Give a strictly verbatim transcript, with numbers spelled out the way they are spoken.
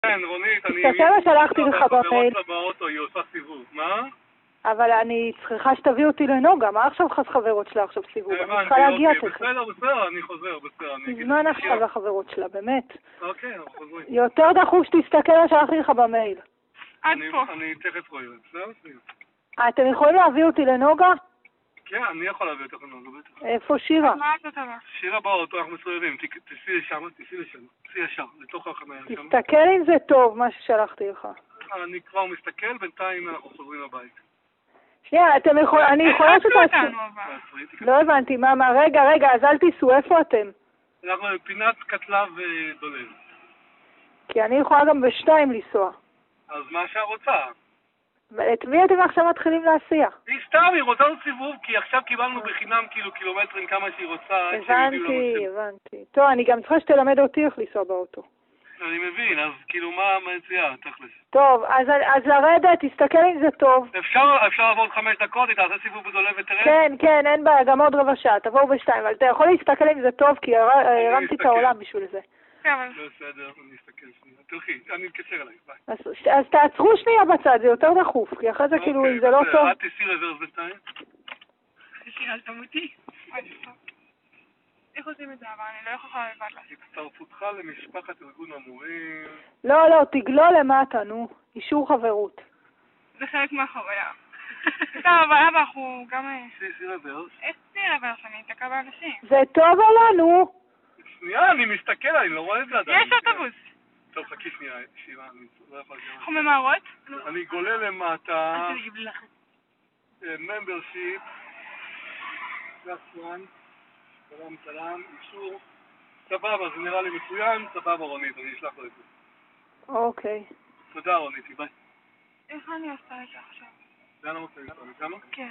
כן, רונית, אני... תסתכל מה שלחתי לך במייל. באוטו, היא עושה סיבוב, מה? אבל אני צריכה שתביא אותי לנוגה, מה עכשיו חס חברות שלה עכשיו סיבוב? אני צריכה להגיע תכף. בסדר, בסדר, אני חוזר, בסדר. זמן עכשיו לחברות שלה, באמת. אוקיי, אנחנו חוזרים. יותר דחוף שתסתכל מה שלחתי לך במייל. עד פה. אני תכף רואה, בסדר? אתם יכולים להביא אותי לנוגה? כן, אני יכול להביא אותך לנוגה, בטח. איפה שירה? מה את אותה? שירה באוטו, אנחנו מסתובבים, תסעי לשם, תסעי לשם, תסעי ישר, לתוך החניה שם. תסתכל אם זה טוב, מה ששלחתי לך. אני כבר מסתכל, בינתיים אנחנו חוזרים לבית. שנייה, אתם יכולים, אני יכולה שתעשו... לא הבנתי, מה, מה, רגע, רגע, אז אל תיסעו, איפה אתם? אנחנו בפינת קטלה ודולב. כי אני יכולה גם בשתיים לנסוע. אז מה שהרוצה? את מי אתם עכשיו מתחילים להסיע? היא סתם, היא רוצה עוד סיבוב, כי עכשיו קיבלנו בחינם כאילו קילומטרים כמה שהיא רוצה. הבנתי, הבנתי. טוב, אני גם צריכה שתלמד אותי איך לנסוע באוטו. אני מבין, אז כאילו מה מציעה, תכלס? טוב, אז, אז לרדת, תסתכל אם זה טוב. אפשר, אפשר לעבור עוד חמש דקות, היא תעשה סיבוב בדולב ותרד? כן, כן, אין בעיה, גם עוד רבע שעה, תבואו בשתיים, אבל אתה יכול להסתכל אם זה טוב, כי הרמתי את העולם בשביל זה. בסדר, אני אסתכל שנייה. תלכי, אני אתקשר אליי, ביי. אז, אז תעצרו שנייה בצד, זה יותר דחוף, כי אחרי זה כאילו, אם זה לא טוב... את תסעי לברס בינתיים? שאלת אותי? איך עושים את זה, אבל אני לא יכולה לבד לעשות. הצטרפותך למשפחת ארגון המורים... לא, לא, תגלול למטה, נו. אישור חברות. זה חלק מהחוויה. טוב, אבל אבא, אנחנו גם... תסעי לברס? איך תסעי לברס? אני אתקע באנשים. זה טוב או לא, נו? שנייה, אני מסתכל, אני לא רואה את זה עדיין. יש אוטובוס. טוב, חכי שנייה, שירה, אני לא יכול להגיד. אנחנו ממהרות? אני גולה למטה. אל תגיב לך. membership. Just one. סלם, סלם, אישור. סבבה, זה נראה לי מצוין. סבבה, רונית, אני אשלח לו את זה. אוקיי. תודה, רונית, ביי. איך אני עושה את זה עכשיו? לאן המוצא איתנו? כמה? כן.